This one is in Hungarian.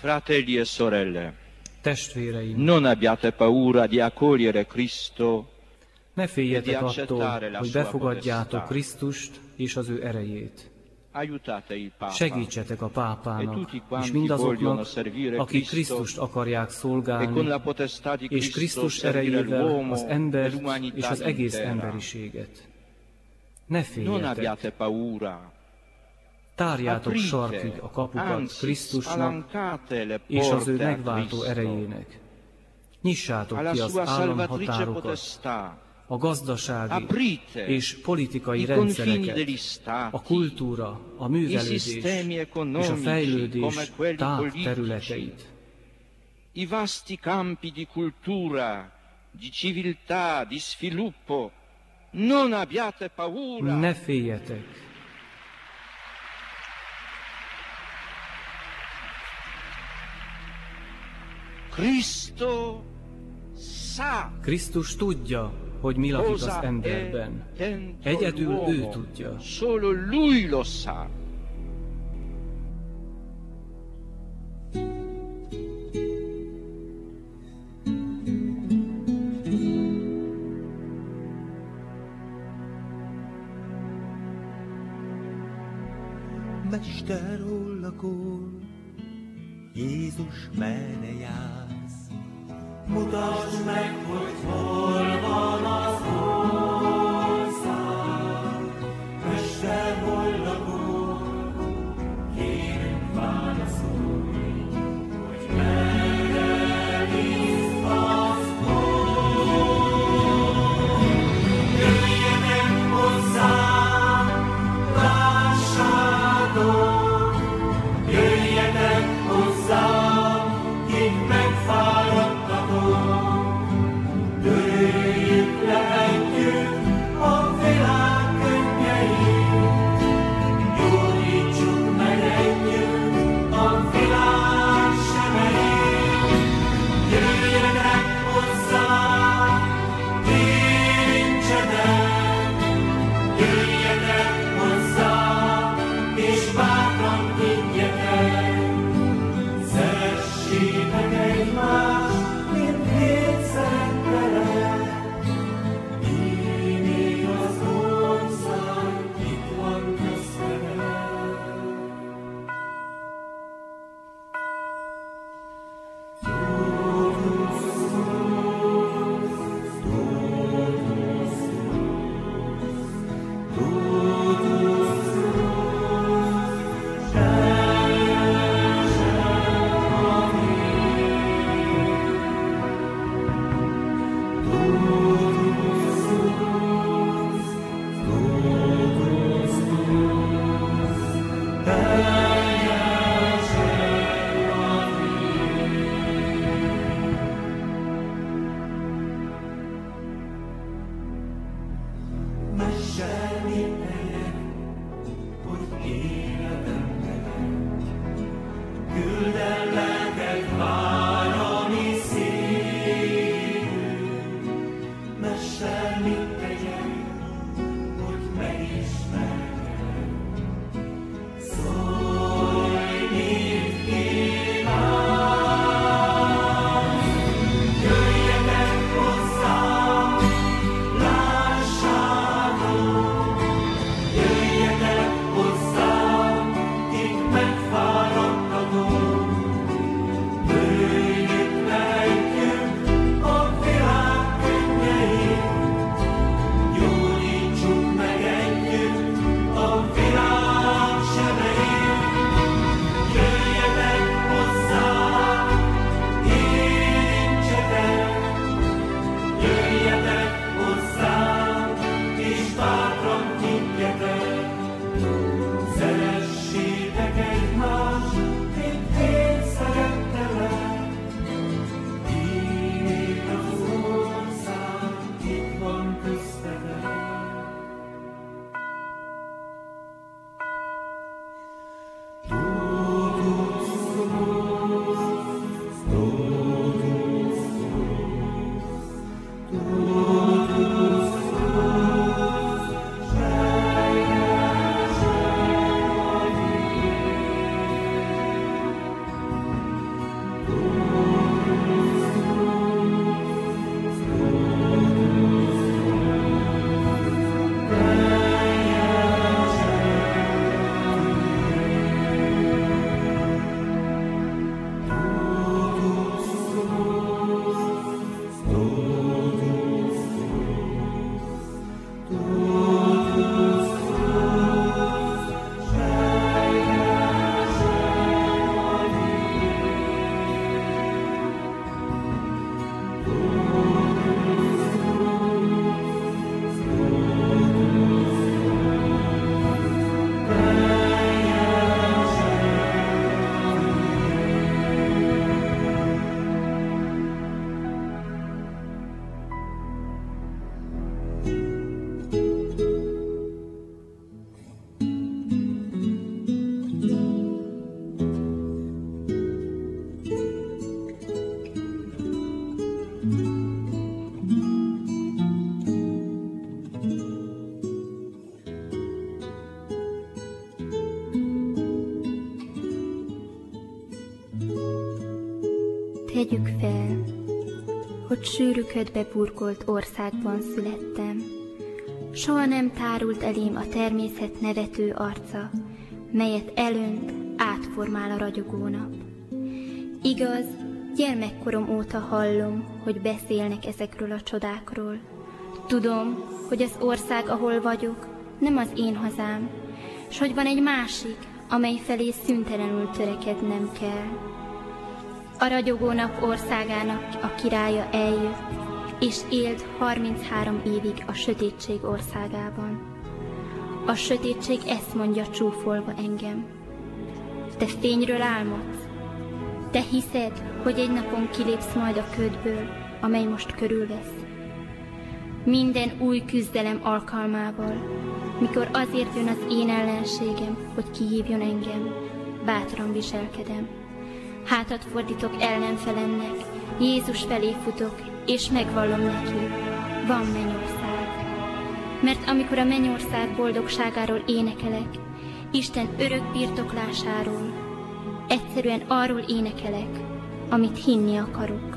Fratelli e sorelle, Testvéreim, non abbiate paura di accogliere Cristo. ne féljetek attól, hogy befogadjátok Krisztust és az ő erejét. Segítsetek a pápának, és mindazoknak, akik Krisztust akarják szolgálni, és Krisztus erejével az embert és az egész emberiséget. Ne féljetek! Tárjátok sarkig a kapukat Krisztusnak és az ő megváltó erejének. Nyissátok ki az államhatárokat, a gazdasági és politikai rendszereket, a kultúra, a művelődés és a fejlődés tág területeit. I vasti campi di cultura, di civiltà, di sviluppo. Non abbiate paura. Ne féljetek! Krisztus tudja, hogy mi lakik az emberben. Egyedül ő tudja. Solo lui lo sa. Mester, hol lakol? Jézus, merre jársz? Mutasd meg, hogy hol van az ország. Mester, hol lakol? Kérünk, válaszolj, hogy merre visz az Úr. Jöjjenek hozzám, lássátok, jöjjenek hozzám, kik megfáradtatok. Törőjük le együtt a világ könnyeit, gyógyítsuk meg együtt a világ sebeit. Jöjjenek hozzám, nincsenek, jöjjenek hozzám, és bátran higgyetek. Szeressétek egymást, mint hét szentelek. Így az ország itt van köztetek. Mester, mit tegyek, hogy életem legyen? Küld el lelket várani szívű. Mester, mit tegyek, hogy megismerjem? Szólj, mit kívánsz? Jöjjetek hozzám, lássátok, jöjjetek hozzám, kik megfáradtatok. Törőjük le együtt a világ könnyeit, Tegyük fel, hogy sűrű ködbe burkolt országban születtem. Soha nem tárult elém a természet nevető arca, melyet elönt, átformál a ragyogó nap. Igaz, gyermekkorom óta hallom, hogy beszélnek ezekről a csodákról. Tudom, hogy az ország, ahol vagyok, nem az én hazám, s hogy van egy másik, amely felé szüntelenül törekednem kell. A ragyogó nap országának a királya eljött, és élt 33 évig a sötétség országában. A sötétség ezt mondja csúfolva engem. Te fényről álmodsz? Te hiszed, hogy egy napon kilépsz majd a ködből, amely most körülvesz? Minden új küzdelem alkalmával, mikor azért jön az én ellenségem, hogy kihívjon engem, bátran viselkedem. Hátat fordítok ellenfelemnek, Jézus felé futok, és megvallom neki, van mennyország. Mert amikor a mennyország boldogságáról énekelek, Isten örök birtoklásáról, egyszerűen arról énekelek, amit hinni akarok.